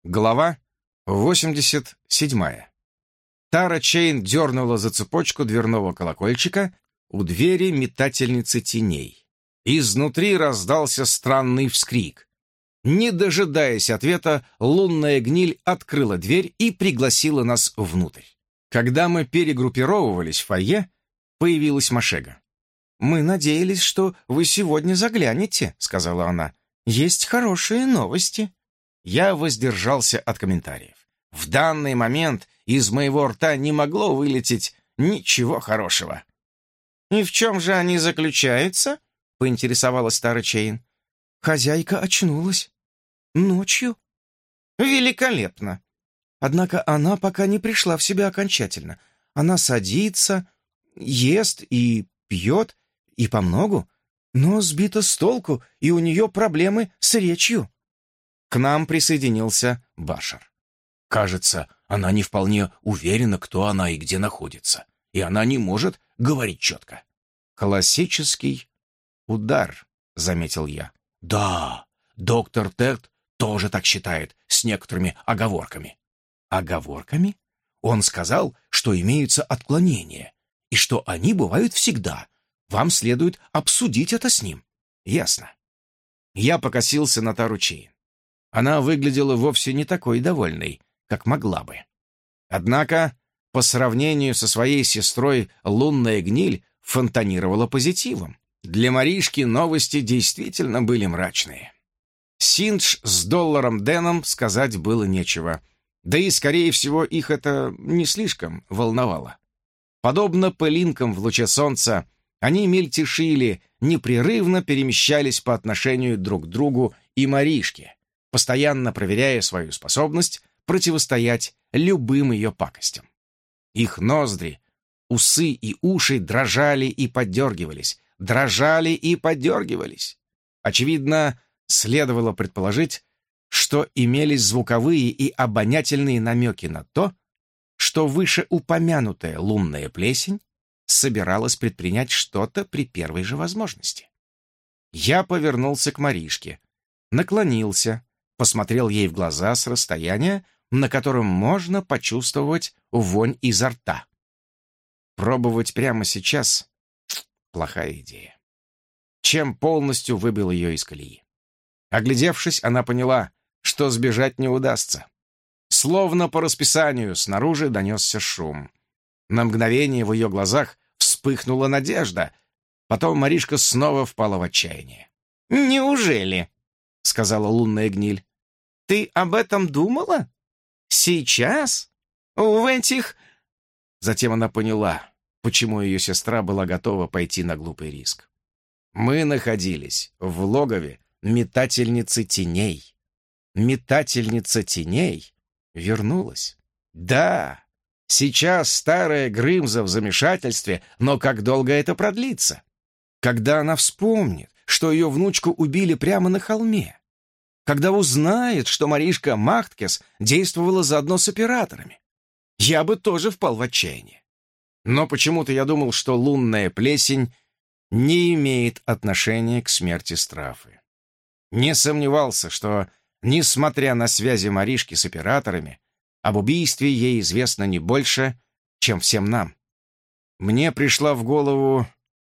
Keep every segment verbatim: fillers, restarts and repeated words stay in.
Глава восемьдесят седьмая. Тара Чейн дернула за цепочку дверного колокольчика у двери метательницы теней. Изнутри раздался странный вскрик. Не дожидаясь ответа, лунная гниль открыла дверь и пригласила нас внутрь. Когда мы перегруппировывались в фойе, появилась Машега. «Мы надеялись, что вы сегодня заглянете», — сказала она. «Есть хорошие новости». Я воздержался от комментариев. В данный момент из моего рта не могло вылететь ничего хорошего. «И в чем же они заключаются?» — поинтересовалась Тара Чейн. «Хозяйка очнулась. Ночью». «Великолепно!» Однако она пока не пришла в себя окончательно. Она садится, ест и пьет, и помногу, но сбита с толку, и у нее проблемы с речью. К нам присоединился Башар. Кажется, она не вполне уверена, кто она и где находится, и она не может говорить четко. «Классический удар», — заметил я. «Да, доктор Тед тоже так считает, с некоторыми оговорками». «Оговорками?» Он сказал, что имеются отклонения, и что они бывают всегда. Вам следует обсудить это с ним». «Ясно». Я покосился на Тару Чейн. Она выглядела вовсе не такой довольной, как могла бы. Однако, по сравнению со своей сестрой, лунная гниль фонтанировала позитивом. Для Маришки новости действительно были мрачные. Синдж с долларом Дэном сказать было нечего. Да и, скорее всего, их это не слишком волновало. Подобно пылинкам в луче солнца, они мельтешили, непрерывно перемещались по отношению друг к другу и Маришке, постоянно проверяя свою способность противостоять любым ее пакостям. Их ноздри, усы и уши дрожали и подергивались, дрожали и подергивались. Очевидно, следовало предположить, что имелись звуковые и обонятельные намеки на то, что вышеупомянутая лунная плесень собиралась предпринять что-то при первой же возможности. Я повернулся к Маришке, наклонился, посмотрел ей в глаза с расстояния, на котором можно почувствовать вонь изо рта. Пробовать прямо сейчас — плохая идея. Чем полностью выбил ее из колеи. Оглядевшись, она поняла, что сбежать не удастся. Словно по расписанию снаружи донесся шум. На мгновение в ее глазах вспыхнула надежда. Потом Маришка снова впала в отчаяние. «Неужели?» — сказала лунная гниль. «Ты об этом думала? Сейчас? В этих...» Затем она поняла, почему ее сестра была готова пойти на глупый риск. Мы находились в логове метательницы теней. Метательница теней вернулась. Да, сейчас старая Грымза в замешательстве, но как долго это продлится? Когда она вспомнит, что ее внучку убили прямо на холме? Когда узнает, что Маришка Махткес действовала заодно с операторами? Я бы тоже впал в отчаяние. Но почему-то я думал, что лунная плесень не имеет отношения к смерти Страфы. Не сомневался, что, несмотря на связи Маришки с операторами, об убийстве ей известно не больше, чем всем нам. Мне пришла в голову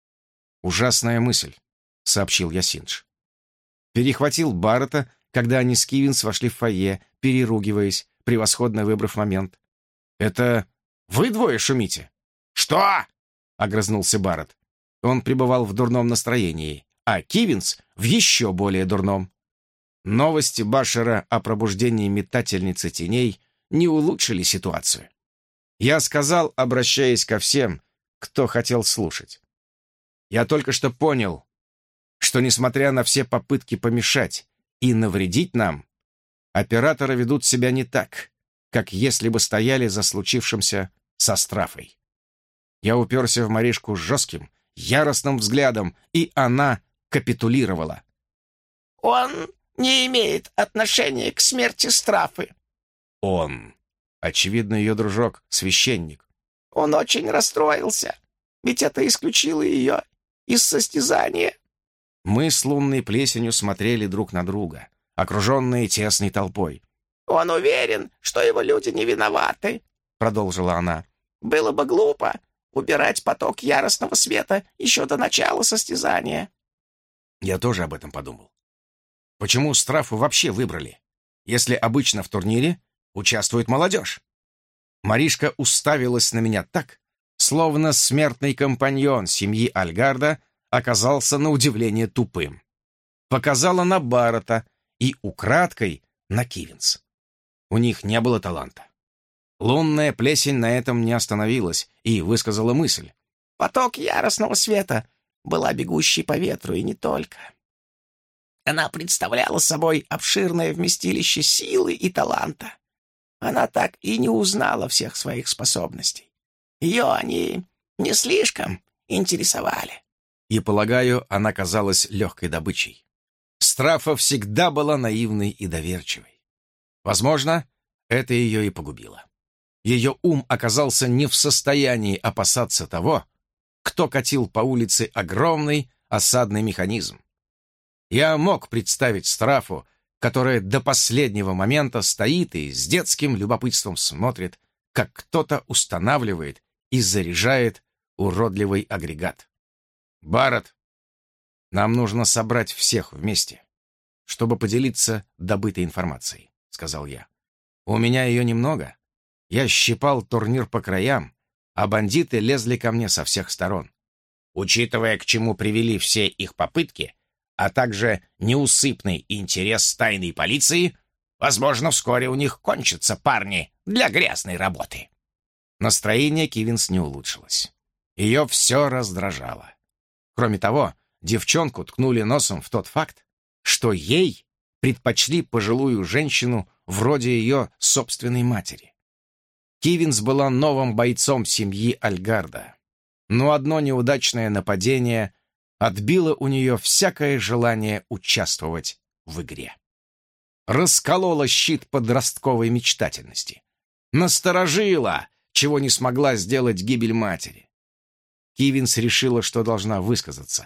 ужасная мысль, — сообщил я Синдж. Перехватил Баррета, когда они с Кивинс вошли в фойе, переругиваясь, превосходно выбрав момент. «Это вы двое шумите?» «Что?» — огрызнулся Баррет. Он пребывал в дурном настроении, а Кивинс в еще более дурном. Новости Башера о пробуждении метательницы теней не улучшили ситуацию. Я сказал, обращаясь ко всем, кто хотел слушать. Я только что понял, что, несмотря на все попытки помешать и навредить нам, операторы ведут себя не так, как если бы стояли за случившимся со Страфой. Я уперся в Маришку жестким, яростным взглядом, и она капитулировала. «Он не имеет отношения к смерти Страфы». «Он». Очевидно, ее дружок — священник. «Он очень расстроился, ведь это исключило ее из состязания». Мы с лунной плесенью смотрели друг на друга, окруженные тесной толпой. Он уверен, что его люди не виноваты, — продолжила она. Было бы глупо убирать поток яростного света еще до начала состязания. Я тоже об этом подумал. Почему Страфу вообще выбрали, если обычно в турнире участвует молодежь? Маришка уставилась на меня так, словно смертный компаньон семьи Альгарда оказался на удивление тупым. Показала на Баррета и украдкой на Кивинс. У них не было таланта. Лунная плесень на этом не остановилась и высказала мысль. Поток яростного света была бегущей по ветру, и не только. Она представляла собой обширное вместилище силы и таланта. Она так и не узнала всех своих способностей. Ее они не слишком интересовали. И, полагаю, она казалась легкой добычей. Страфа всегда была наивной и доверчивой. Возможно, это ее и погубило. Ее ум оказался не в состоянии опасаться того, кто катил по улице огромный осадный механизм. Я мог представить Страфу, которая до последнего момента стоит и с детским любопытством смотрит, как кто-то устанавливает и заряжает уродливый агрегат. «Баррет, нам нужно собрать всех вместе, чтобы поделиться добытой информацией», — сказал я. «У меня ее немного. Я щипал турнир по краям, а бандиты лезли ко мне со всех сторон. Учитывая, к чему привели все их попытки, а также неусыпный интерес тайной полиции, возможно, вскоре у них кончатся парни для грязной работы». Настроение Кивинс не улучшилось. Ее все раздражало. Кроме того, девчонку ткнули носом в тот факт, что ей предпочли пожилую женщину вроде ее собственной матери. Кивинс была новым бойцом семьи Альгарда, но одно неудачное нападение отбило у нее всякое желание участвовать в игре. Расколола щит подростковой мечтательности. Насторожила, чего не смогла сделать гибель матери. Кивинс решила, что должна высказаться.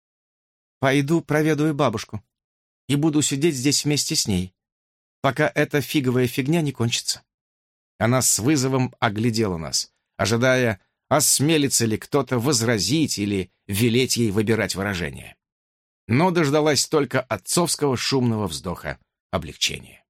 «Пойду проведаю бабушку и буду сидеть здесь вместе с ней, пока эта фиговая фигня не кончится». Она с вызовом оглядела нас, ожидая, осмелится ли кто-то возразить или велеть ей выбирать выражение. Но дождалась только отцовского шумного вздоха облегчения.